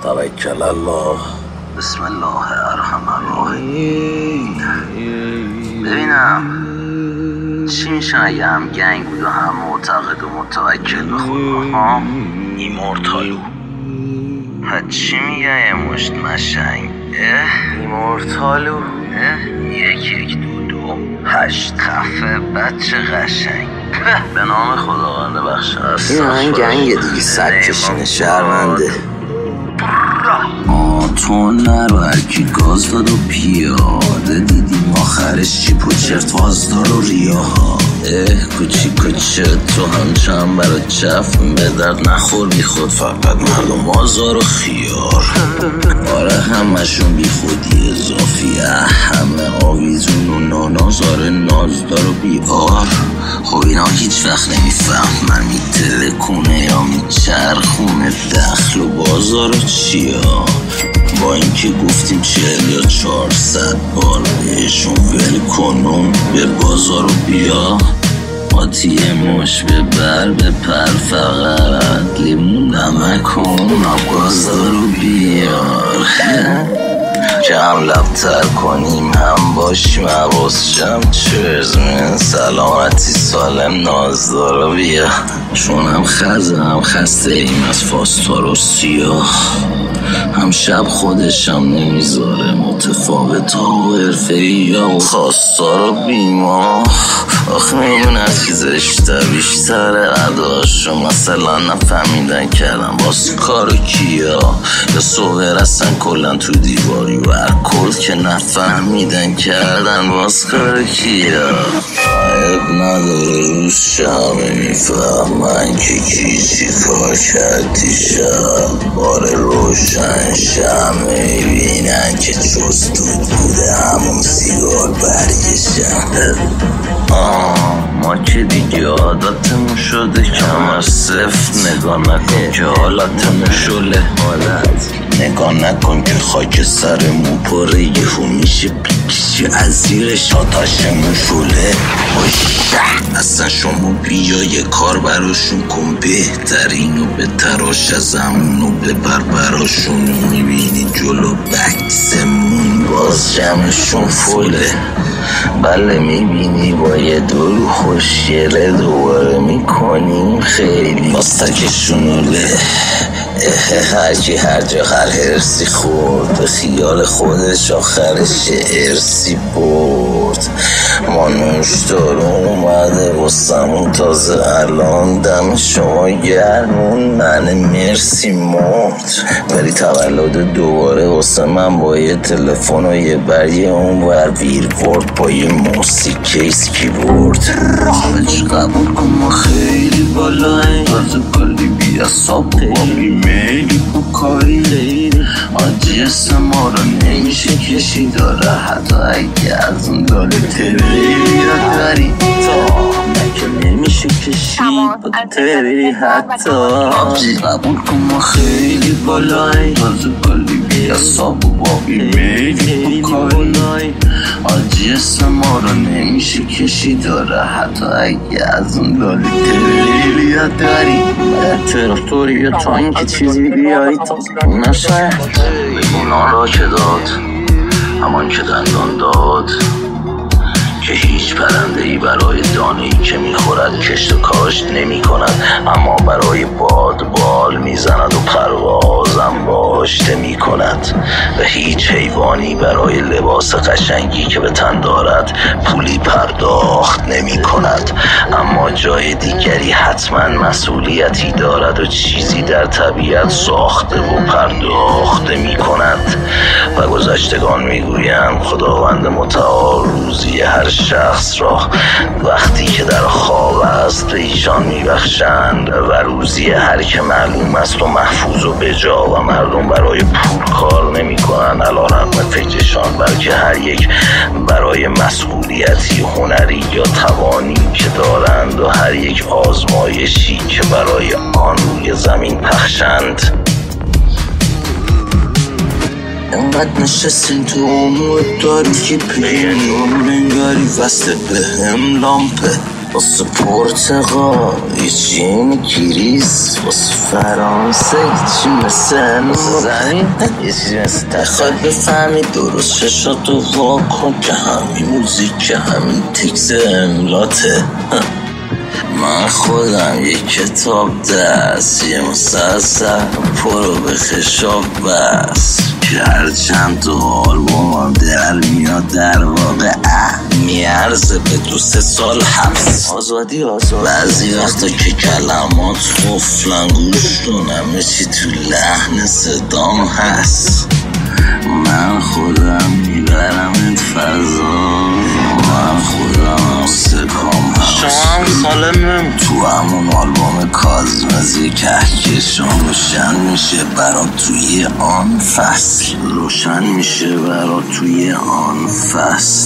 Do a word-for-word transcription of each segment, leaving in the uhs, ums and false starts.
توکل الله. بسم الله الرحمن الرحیم. ببینم چی میشه اگه هم گنگ بود و هم معتقد و متوکل به خدا؟ ها؟ ایمورتالو. ها چی میگه یه مشت مشنگ؟ اه؟ ایمورتالو. اه؟ یک یک دو دو هشت خفه بچه قشنگ. به نام خداوند بخشنده. این هم گنگ دیگه سگ کشینه شرمنده. تو نرو هرکی گاز داد و پیاده دیدیم آخرش چیپ و چرت وازدار و ریاها. اه کوچی کوچه تو هم چند برا چف به درد نخور بی خود فقط مردم آزار و خیار. آره همشون بی خودی اضافی همه آویزون و نانازار نازدار و بیار. خب اینا هیچ وقت نمیفهم من میتلکونه یا میچرخونه دخل و بازار و چیا. با اینکه گفتیم چهل یا چهارصد بار بهشون ول کنم به بازار و بیا. آتیه مش به بر به پر فقط لیمون نمک و بازار و بیار. که هم لبتر کنیم هم باشیم حواس جمع چرز من سلامتی سالم نازدار و بیا. چون هم خزه هم خسته ایم از فاستار و سیاه. هم شب خودشم نمیذاره متفاوت ها و حرفه یا و خواستار و بیما. آخه میدونست که زشته بیشتر اداشو مثلا نفهمیدن کردن باز کارو کیا. یا صبح رسن کلن تو دیواری و کل که نفهمیدن کردن باز کارو کیا. عیب نداره روز شمه میفهمن که کیچی کار کردی شب. باره روشن شمه بینن که جز دود بوده همون سیگار برگشن. آه ما که دیگه عادتمون شده کم از صفت نگاه نکن که حالتمون شله. نگاه نکن که خاک سرمون پره یهو میشه پیکشی از زیرش آتاشمون شله. اصلا شما بیا یه کار براشون کن بهترین و به تراش از همون و ببر براشون. میبینی جلو بکسمون باز جمعشون فله. بله میبینی با یه دور خوشگله دوباره میکنیم خیلی باستکشونوله. هرکی هر جا هر هرسی خورد به خیال خودش آخرش ارسی برد. ما نوشدارون اومده واسمون تازه الان دم شما گرمون من مرسی مرد. ولی تولد دوباره واسه من با یه تلفن و یه بریه اون ور ویرورد با یه موسیقی کیس کیبورد. همه قبول کن ما خیلی بالاییم تازه کلی بی اصاب و بی میلی و کاری لیلی. آجی اسم ما رو نمیشه کشی داره حتی اگه از اون داله تریلی یا داری تا نکه نمیشه کشی با تری حتی. آجی قبول کن ما خیلی بالاییم تازه کلی بی اصاب و با بی میلی و کاری. آجی اسم ما رو نمیشه کشی داره حتی اگه از اون داله تریلی یا داری. طرفتوری یا تا اینکه چیزی بیایی تا نشه. بگونان را که داد همان که دندان داد که هیچ پرنده ای برای دانه ای که میخورد کشت و کاشت نمی کند اما برای باد بال میزند و پروازم باشته می کند. و هیچ حیوانی برای لباس قشنگی که به تن دارد پولی پرداخت نمی کند اما جای دیگری حتما مسئولیتی دارد و چیزی در طبیعت ساخته و پرداخته می کند. و گذشتگان میگویند خداوند متعال روزی هر شخص را وقتی که در خواب است به ایشان میبخشند و روزی هر که معلوم است و محفوظ و بجا و مردم برای پول کار نمی کنند علیرغم فکرشان بلکه هر یک برای مسئولیتی هنری یا توانی که دارند و هر یک آزمایشی که برای آن روی زمین پخشند. انقدر نشستیم تو امور داری که پیانو نگاری وسته به هم لامپه. واسه پرتقال یه چین گریز، واسه فرانسه یه چی مثل زمین، یه چیزی مثل تخوای بفهمی درست چشاتو واکن که همین موزیک که همین تکس املاته. من خودم یک کتاب دست، یه مسلسل پرو به خشاب بس، که هر چند تو آلبومم در میاد در واقع میارزه به دو سه سال حبس. آزادی آزادی بعضی وقتا که کلمات قفلن گوش کنم یه چی تو لحن صدام هست. من خودم میبرم این فضا، من خودم سکام هست. شما هم سالمم تو همون آلبوم کازمزی کهکشان روشن میشه برا توی آن فصل، روشن میشه برا توی آن فصل،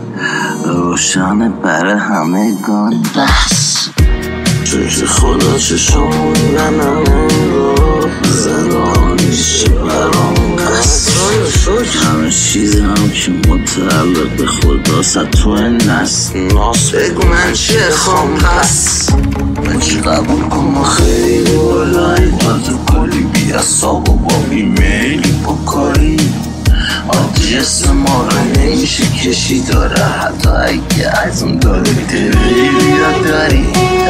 روشن برای همگان بس. چه خدا چه شموندن همون رو زدان میشه برام قصد. همه چیز هم که متعلق به خدا ست تو نست ناس بگو من چه خوام پس. من چی قبول کنم خیلی بالایی تازه کلی بی اصاب و با بی میلی با کاری آدی جسم ما رو نمیشه کشی داره، حتی اگه از اون داره تریلی یاد داری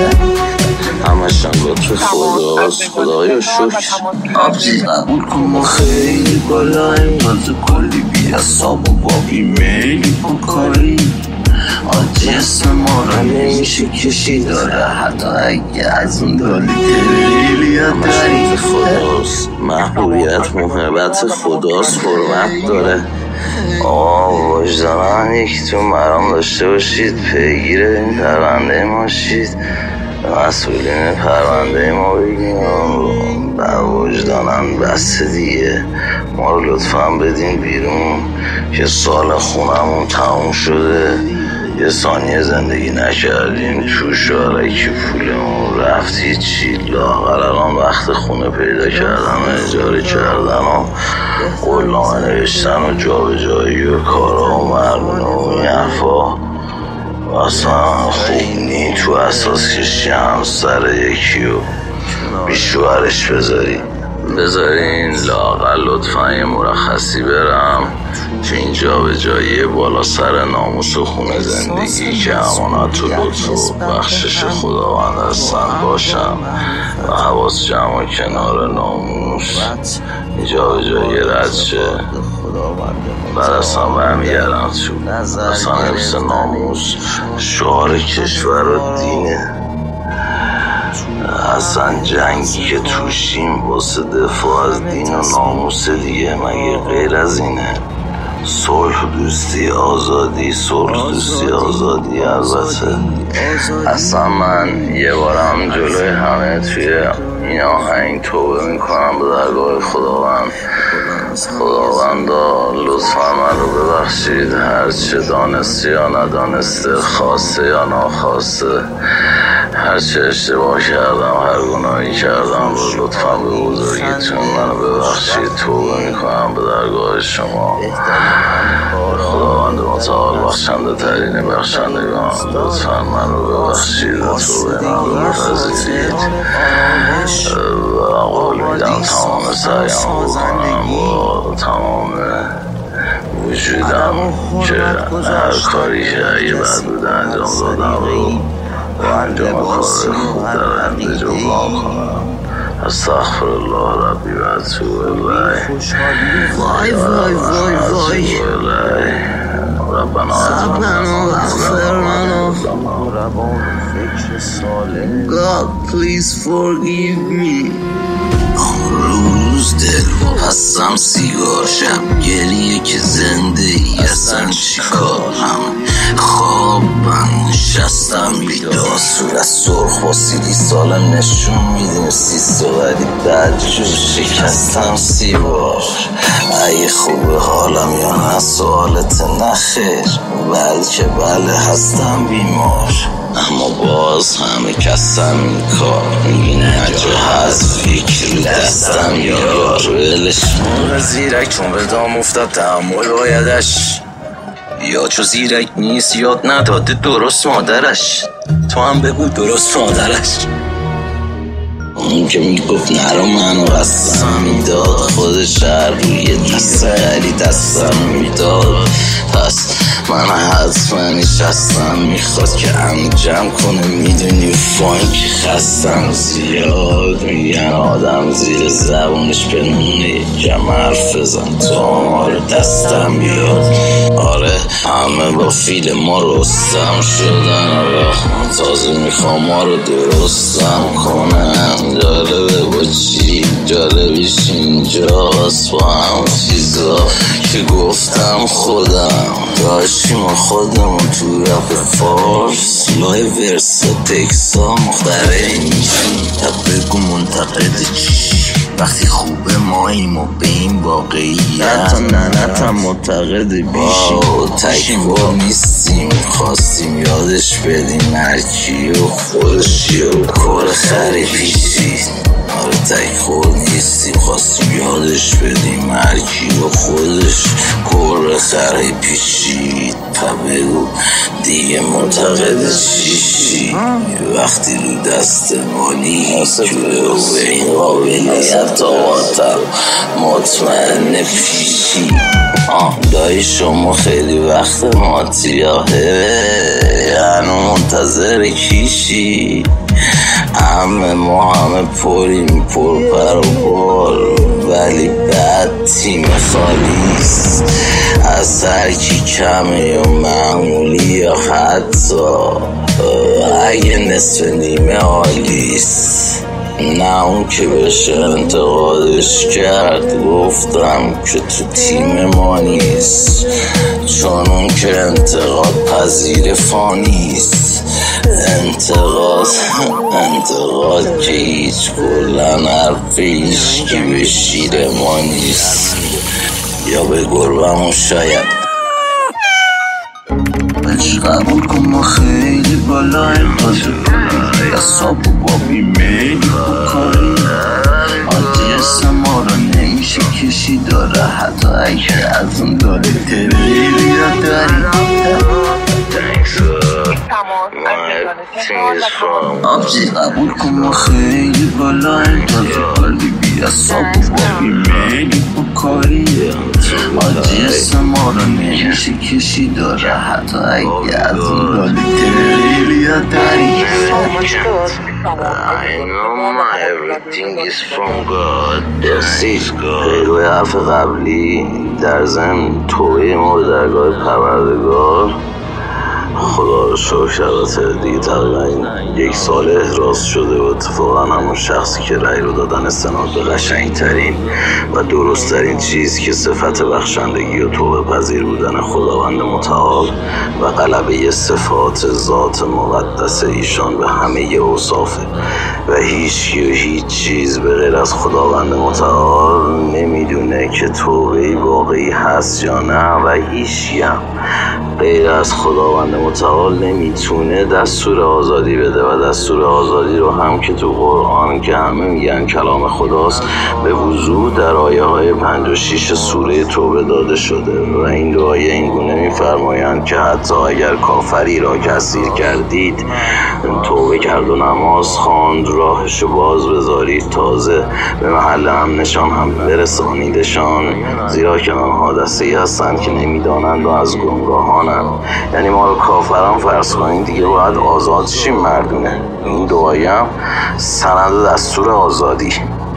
همشان لطف خداست خدایا شکر. آبجی قبول کن ما خیلی بالاییم تازه کلی بی اصاب و با بی میلی با کاری آدی اسم ما رو نمیشه کشی داره، حتی اگه از اون داری تریلی یاد داری خداست. محبوبیت محبت خداست، حرمت داره. آقا وجدانم یکیتون برام داشته باشید، پیگیر این پرونده ما شید، مسئولین پرونده ما بگیم بر وجدانم بسته دیگه، ما رو لطفا بدین بیرون که سال خونمون تموم شده، یه ثانیه زندگی نکردیم توش، آرکی پولمون رفت هیچی، لاغر الان وقت خونه پیدا کردن اجاره کردن و قولنامه نوشتن و جا به جایی و کارا و مرمونه و این حرفا اصلا خوب نی. تو اساس کشی همسر یکی و بیشوهرش بذاری بذارین لااقل لطفا یه مرخصی برم که اینجا به جایی بالا سر ناموس و خونه زندگی که امانت و لطف و بخشش خداوند هستن باشم و حواس جمع و کنار ناموس اینجا به جایی رد شه. بعد اصلا برمیگردم تو اصلا حفظ ناموس شعار کشور و دینه. اصلا جنگی که توشیم واسه دفاع از دین و ناموس دیگه مگه غیر از اینه؟ صلح دوستی آزادی، صلح دوستی آزادی البته. اصلا من یه بارم جلوی همه توی این آهنگ توبه میکنم به درگاه خداوند. خداوندا لطفا من رو ببخشید، هرچه دانسته یا ندانسته، خواسته یا ناخواسته، هرچه اشتباه کردم، هر گناهی کردم رو لطفا به بزرگیتون منو ببخشید. توبه میکنم به درگاه شما. خداوند متعال بخشنده ترین بخشندگان، لطفا من رو ببخشید و توبه من رو بپذیرید و قول میدم تمام سعیم بکنم با تمام وجودم که هر کاری که اگه بد بوده انجام دادم رو و انجام کار خوب در انده جبران کنم. استغفر الله ربی و اتوب الیه. وای وای وای وای ربنا اغفر لنا. God please forgive me. روز دل هستم سیگار، شب گریه که زنده ای اصلا چی کارم، خواب من نشستم بیدار، صورت سرخ و سیلی سالم نشون میدیم سیست و ولی بعد جور شکستم سی بار. ای خوبه حالم یا نه سوالت نخیر، بلکه بله هستم بیمار، اما باز همه کسم این کار میبینه جا هست فکر دستم یار ولش. اون زیرک چون به دام افتاد تحمل بایدش یا چو زیرک نیست یاد نداده درست مادرش. تو هم بگو درست مادرش. اون که میگفت نرو منو قسم میداد، خودش هر روی دست غری دستم میداد. پس من حتما نشستم میخواد که هم جمع کنه. میدونی فانک خستم زیاد، میگن آدم زیر زبونش پنونه. یکم حرف بزن تو آمار دستم بیاد. آره همه با فیل ما رستم شدن. آره تازه میخوام ما رو درستم کنم. جالبه با چی جالبیش اینجاست، با هم چیزا که گفتم خودم داشتیم و خودمون تو رپ فارس. لای ورسا تکسا مختره میشیم. تا بگو منتقد چی وقتی خوبه ماییم و به این واقعیت ننتم معتقد بیشیم. تکبار نیستیم خواستیم یادش بدیم هرکی و خودشی و کار خری پیشی. آره تکبار نیستیم خواستیم یادش بدیم هرکی و خودش کار خری پیشید. پا بگو دیگه معتقد چیشی وقتی رو دست مالی جوه و به این قابلیت آقاتم مطمئن پیشی. آه دایی شما خیلی وقت ماتیاهه هنو منتظر کیشی. همه ما همه پریم پر پر و بار، ولی بعد تیم خالیست. از هر کی کمه یا معمولی یا حتی اگه نصف نیمه عالیست. نه اون که بشه انتقادش کرد گفتم که تو تیم ما نیست، چون اون که انتقاد پذیر فانیست. انتقاد انتقاد که هیچ کلن حرف هیچکی به شیر ما نیست، یا به گربمون شاید. بچه قبول کن ما خیلی بالاییم، یا ساب و بابی میلی بکاری. آدرس ما رو نمیشه کشی داره حتی اگه از اون داره تریلی را داری. آبجی قبول کن ما خیلی بالاییم، تازه قلبی بیا ساب و بابی میلی بکاری. آدرس ما رو نمیشه کشی داره حتی اگه از اون داره تریلی را داری. I know my everything is from God. درستی پیروی حرف قبلی در ضمن توبه ما به درگاه پروردگار. خدا رو شکر البته دیگه تقریبا یک سال احراز شده و اتفاقا همون شخصی که رأی رو دادن استناد به قشنگترین و درستترین چیز که صفت بخشندگی و توبه پذیر بودن خداوند متعال و غلبه صفات ذات مقدس ایشان به همه اوصافه و هیچ و هیچ چیز به غیر از خداوند متعال نمیدونه که توبه واقعی هست یا نه، و هیچ هم غیر از خداوند متعال نمیتونه دستور آزادی بده و دستور آزادی رو هم که تو قرآن که همه میگن کلام خداست به وضوح در آیه های پنج و شیش سوره توبه داده شده و این دو آیه این گونه میفرمایند که حتی اگر کافری را که اسیر کردید توبه کرد و نماز خواند راهشو باز بذارید تازه به محل هم نشان هم برسانیدشان، زیرا که آنها دسته هستند که نمیدانند و از گمراهانند. یعنی ما رو کافران فرض کنید دیگه باید آزاد شیم مردونه. این دو آیه هم سند دستور آزادی.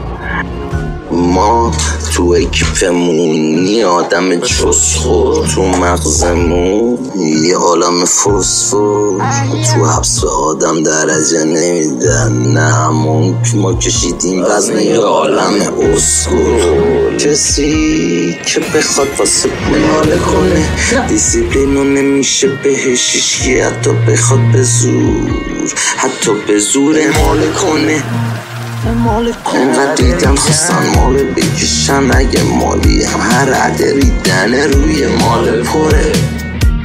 ما تو اکیپمونی آدم چسخور، تو مغزمون یه عالم فسفور. تو حبس آدم درجه نمیدن، نه همون که ما کشیدیم وزن یه عالم اسکور. کسی که بخواد واسه پول حاله کنه دیسیپلینو نمیشه بهش هیچکی، حتی بخواد به زور حتی به زور ماله کنه. انقدر دیدم خواستن مال بکشن اگه مالی هم هر عده ریدن روی مال پره. اون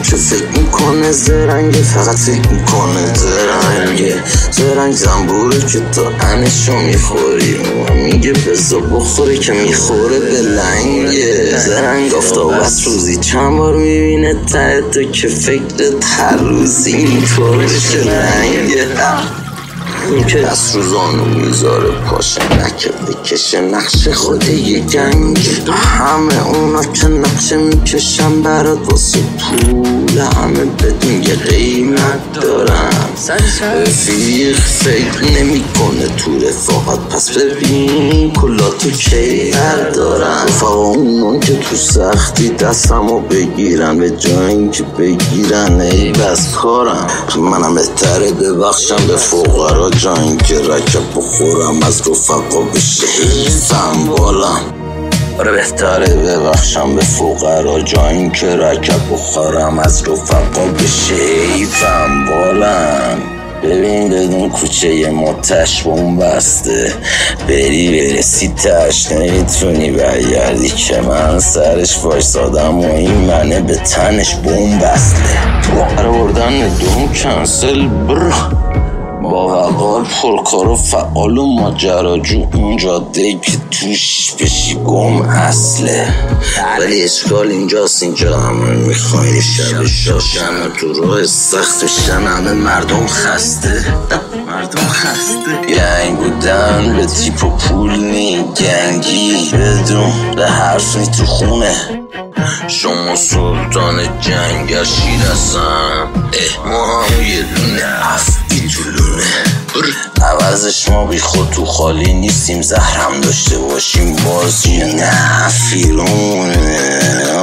که فکر میکنه زرنگه، فقط فکر میکنه زرنگه. زرنگ زنبوره که تا انشو میخوری، اون میگه بزا بخوره که میخوره به لنگه. زرنگ آفتاب از روزی چند بار میبینه ته تو که فکرت هر روزی اینطور بشه رنگه. اون که از روزانو میذاره پاشه نکه بکشه نقشه خوده یه گنگه. همه اونا که نقشه میکشن برات واسه پول، همه بدون یه قیمت دارن. رفیق فکر نمی کنه تو رفاقت، پس ببین کلا تو کی دارن. رفاقا اونان که تو سختی دستمو بگیرن، به جای اینکه بگیرن ای بس کارم. منم بهتره ببخشم به فقرا جا اینکه رکب بخورم از رفقا بشه حیفم بالم. آره بهتره ببخشم به فقرا جا اینکه رکب بخورم از رفقا بشه حیفم بالم. ببین بدون کوچه یه متش بوم بسته، بری برسی تش نمیتونی برگردی که من سرش وایسادم و این منه به تنش بوم بسته. قرار بردن دوم کنسل بر با وقار پرکار و فعال و ماجراجو، اون جاده که توش بشی گم اصله. ولی اشکال اینجاست اینجا همه میخواین شب شاشن و تو راه سخت میشن، همه مردم خسته مردم خسته. گنگ بودن به تیپ و پول نی، گنگی بدون به حرف نی تو خونه. شما سلطان جنگ شیرستم، اه ما هم یه دونه افتی تو لونه. عوضش ما بی خود تو خالی نیستیم، زهرم داشته باشیم بازی نه فیرونه.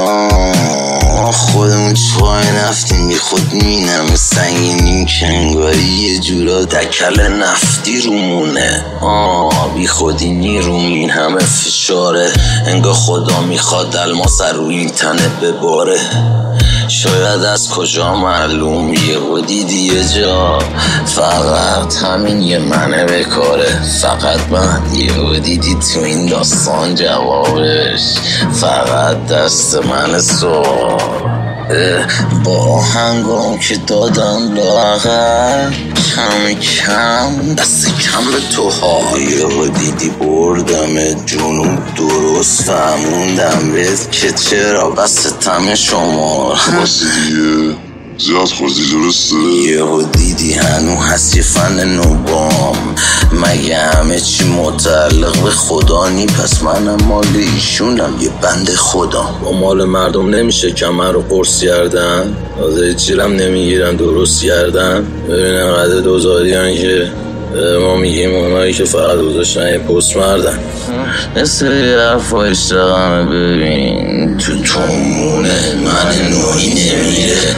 خودمون چای نفتیم بی خود مینم سنگینیم کنگاری یه جورا دکل نفتی رومونه. آه بی خودی نیروم این همه فشاره، انگاه خدا میخواد الماس رو این تنه بباره. شاید از کجا معلوم یه و دیدی یه جا، فقط همین یه منه بکاره. فقط من یه و دیدی تو این داستان جوابش فقط دست من سوال. با آهنگام که دادم لاغر کم کم دست کم به تو ها. یه و دیدی بردم جنوب درست فهموندم بهت که چرا بس تم شما خواستی دیگه زیاد خوردی درسته. یه و دیدی هنو هست یه فن نوبام، مگه همه چی متعلق به خدا نی؟ پس منم مال ایشونم یه بند خدا. با مال مردم نمیشه کمر رو قرص کردن، آزه چیرم نمیگیرن درست کردن. ببینم قده دوزاری هن که ما میگیم اونایی که فقط گذاشتن یه پست مردن. مثل حرف و اشتغمه ببین تو تومونه من نوعی نمیره.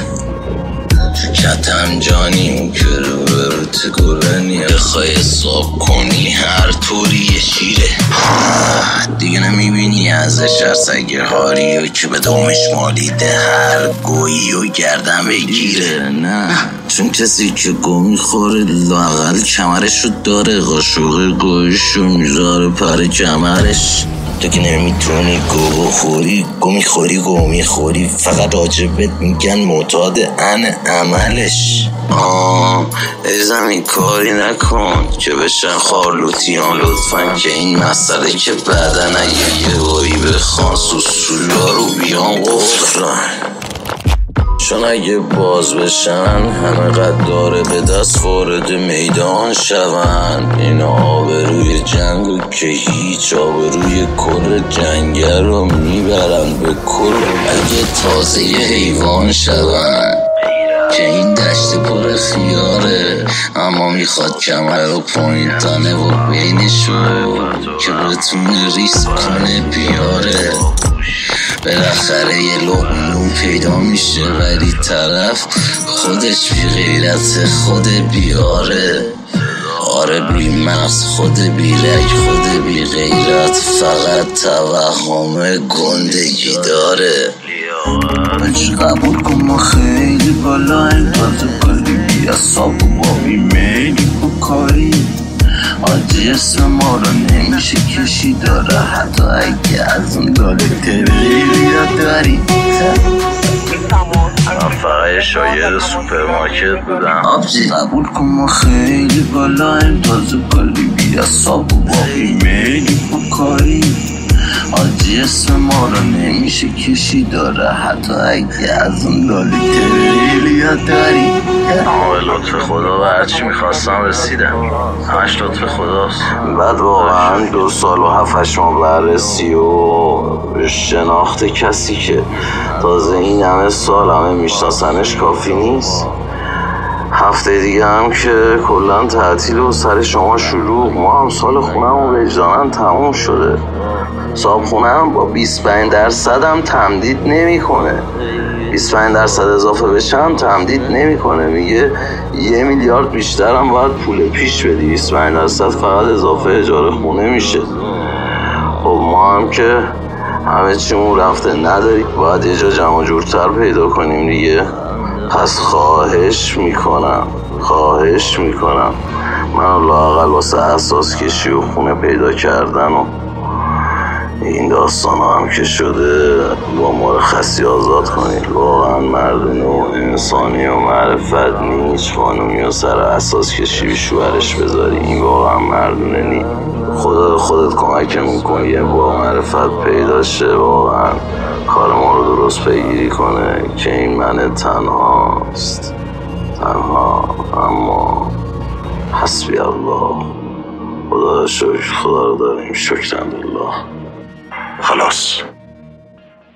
کتم جانی اون که رو برو تگرنی بخوای حساب کنی هر طوری یه شیره. دیگه نمیبینی ازش هر سگه هاری و که به دومش مالیده هر گویی و گردن بگیره. نه چون کسی که گو میخوره لااقل کمرش رو داره، قاشق گویش رو میذاره پر کمرش. تو که نمیتونی گو بخوری گو میخوری گو میخوری، فقط راجبت میگن معتاد ان عملش. آه ای زمین کاری نکن که بشن خارلوتیان لطفا، که این مسئله که بعدن اگه یه باری بخوان سوسولا رو بیان قفرن. چون اگه باز بشن همه قد داره به دست وارد میدان شون. این آبروی جنگو که هیچ آبروی کل جنگه رو میبرن به کل اگه تازه یه حیوان شون. که این دشت پر خیاره اما میخواد کمر و پایین تنه و بینشو که بتونه ریس کنه بیاره. بالاخره یه لقمه پیدا میشه ولی طرف خودش بی غیرت خود بیاره. آره بی مغز خود بی رگ خود بی غیرت، فقط توهم گندگی داره. بچه قبول کن ما خیلی بالا این تازه کاری بی اصاب و با بی میلی بکاری. آجی اسم ما رو نمیشه کشی داره، حتی اگه از اون داله تبری بیاد داری. من فقط یه شاگرد سوپرمارکت بودم. آبجی قبول کن ما خیلی بالاییم، تازه کالی بی اصاب و با ایمیلی با کاری. آجی اسم ما رو نمیشه کشی داره، حتی اگه از اون لالی تریلیا داری. آه لطف خدا و هرچی میخواستم رسیدم، همش لطف خداست. بعد واقعا دو سال و هفتش ماه بررسی و شناخت کسی که تازه این همه سال همه میشناسنش کافی نیست. هفته دیگه هم که کلن تعطیل و سر شما شروع. ما هم سال خونم وجدانن تموم شده. صاحب خونم با بیست و پنج درصد هم تمدید نمی کنه. بیست و پنج درصد اضافه بشه هم تمدید نمی کنه. میگه یه میلیارد بیشتر هم باید پول پیش بدی، بیست و پنج درصد فقط اضافه اجاره خونه میشه. خب ما هم که همه چیمون رفته نداریم، باید یه جا جمع جورتر پیدا کنیم دیگه. پس خواهش میکنم خواهش میکنم من لااقل واسه اساس کشی و خونه پیدا کردن و این داستان هم که شده با مرخصی آزاد کنید. واقعا مردونه و انسانی و معرفت نیست خانومی و سر اساس کشی بی شوهرش بذاری. این واقعا مردونه نی. خدا خودت کمکمون کن یه با معرفت پیدا شه، واقعا کار ما رو درست پیگیری کنه که این من تنهاست تنها. اما حسبی الله، خدا شکر، خدا رو داریم، شکرم الله. خلاص